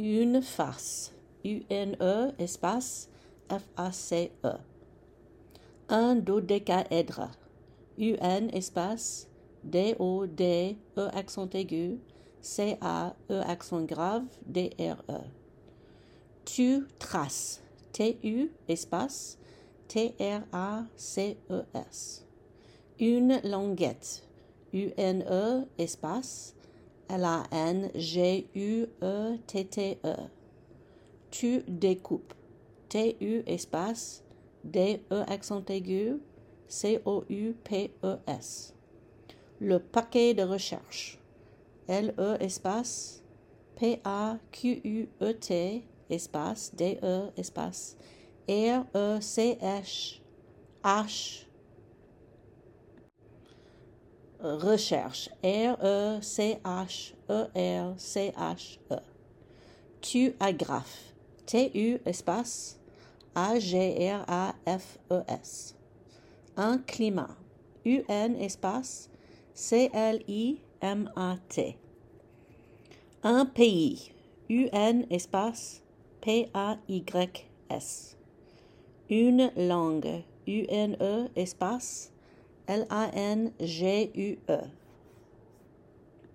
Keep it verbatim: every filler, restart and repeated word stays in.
Une face. U N E espace F A C E. Un dodécaèdre. U N espace D O D E accent aigu C A E accent grave D R E. Tu traces. T U espace T R A C E S. Une languette. U N E espace L A N G U E T T E. Tu découpes. T U espace D E accent aigu C O U P E S. Le paquet de recherche. L E espace P A Q U E T espace D E espace R E C H H recherche R E C H E R C H E. Tu agrafes. T U espace A G R A F E S. Un climat. U N espace C L I M A T. Un pays. U N espace P A Y S. Une langue. U N E espace L A N G U E.